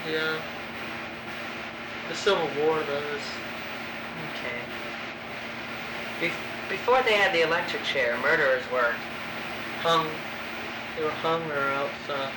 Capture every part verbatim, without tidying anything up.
Yeah. The Civil War does. Okay. Bef- before they had the electric chair, murderers were Hung. They were hung or else, uh...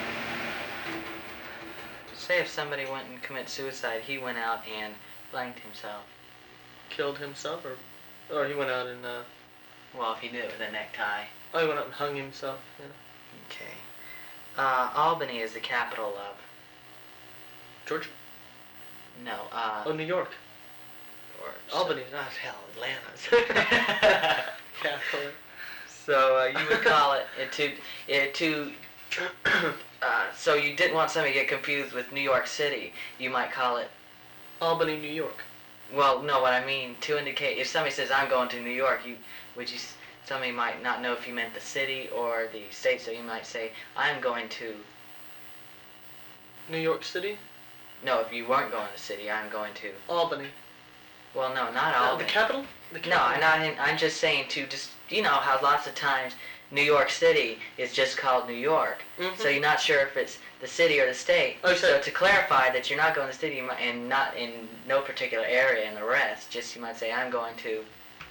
Say if somebody went and commit suicide, he went out and blanked himself. Killed himself, or... Or he went out and, uh... Well, if he did it with a necktie. Oh, he went out and hung himself, yeah. Okay. Uh, Albany is the capital of... Georgia? No, uh... Oh, New York. Or Albany, not hell, Atlanta. Capital. So uh, you would call it uh, to uh, to. Uh, so you didn't want somebody to get confused with New York City. You might call it. Albany, New York. Well, no, what I mean to indicate if somebody says I'm going to New York, you would you somebody might not know if you meant the city or the state, so you might say I'm going to. New York City. No, if you weren't going to the city, I'm going to. Albany. Well, no, not Uh, Albany. the capital? The capital? No, I'm not. I'm just saying to just you know how lots of times New York City is just called New York, mm-hmm. so you're not sure if it's the city or the state. Okay. So to clarify that you're not going to the city you might, and not in no particular area and the rest, just you might say I'm going to.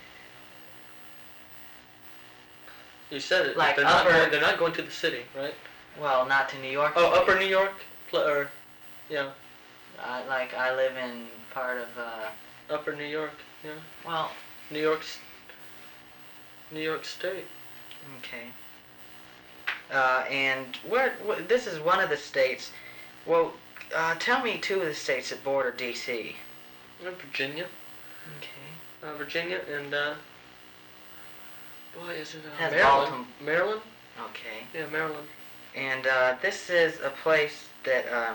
You said it. Like they're upper, not going, they're not going to the city, right? Well, not to New York. Oh, City. Upper New York, or yeah. Uh, like I live in part of. Uh, Upper New York, yeah. Well. New York. New York State. Okay. Uh, and where, where? This is one of the states. Well, uh, tell me two of the states that border D C. Uh, Virginia. Okay. Uh, Virginia and uh. Boy, is it uh, Has Maryland? Baltimore. Maryland. Okay. Yeah, Maryland. And uh, this is a place that. Uh,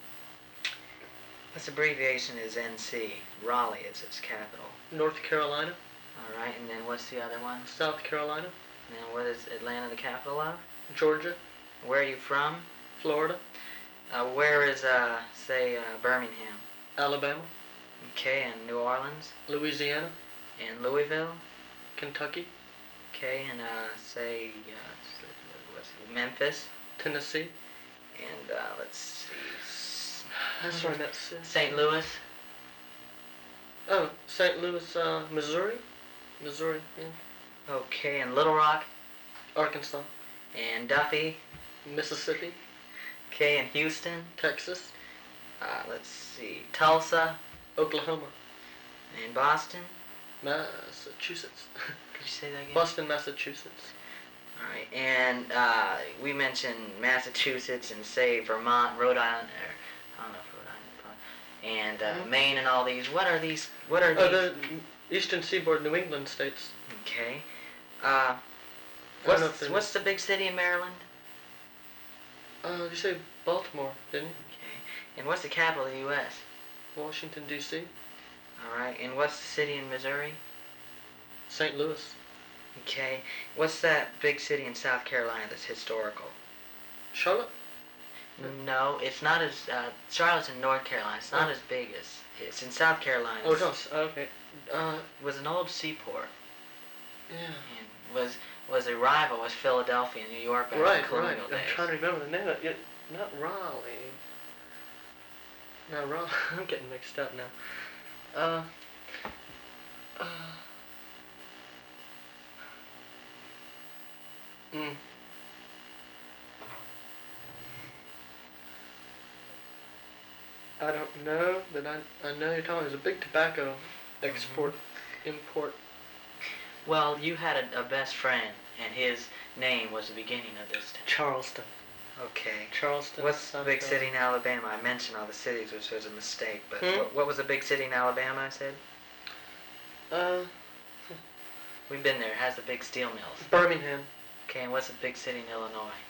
this abbreviation is N C. Raleigh is its capital. North Carolina. All right, and then what's the other one? South Carolina. And what is Atlanta the capital of? Georgia. Where are you from? Florida. Uh, where is, uh, say, uh, Birmingham? Alabama. Okay, and New Orleans? Louisiana. And Louisville? Kentucky. Okay, and, uh, say, uh, what's it, Memphis? Tennessee. And, uh, let's see. That's right, that's uh, Saint Louis? Oh, Saint Louis, uh, Missouri? Missouri, yeah. Okay, and Little Rock? Arkansas. And Duffy? Mississippi. Okay, and Houston? Texas. Uh, let's see. Tulsa? Oklahoma. And Boston? Massachusetts. Could you say that again? Boston, Massachusetts. Alright, and uh, we mentioned Massachusetts and say Vermont, Rhode Island, or I don't know if Rhode Island, and uh, mm-hmm. Maine and all these. What are these? What are oh, these? the Eastern Seaboard, New England states. Okay. Uh, what's, what's the big city in Maryland? Uh, you say Baltimore, didn't you? Okay. And what's the capital of the U S? Washington, D C Alright, and what's the city in Missouri? Saint Louis. Okay. What's that big city in South Carolina that's historical? Charlotte? No, it's not as, uh, Charlotte's in North Carolina. It's not oh. as big as, it's in South Carolina. Oh, no, okay. Uh, it was an old seaport. Yeah. And was, was a rival with Philadelphia and New York back right, in the colonial right. days. I'm trying to remember the name of it. Not Raleigh. No, Raleigh. I'm getting mixed up now. Uh, uh, mm. I don't know, but I, I know you're talking. There's a big tobacco export, mm-hmm. import. Well, you had a, a best friend, and his name was the beginning of this town. Charleston. Okay. Charleston. What's the big city in Alabama? I mentioned all the cities, which was a mistake, but hmm? what, what was the big city in Alabama, I said? Uh... We've been there. It has the big steel mills. Birmingham. Okay, and what's the big city in Illinois?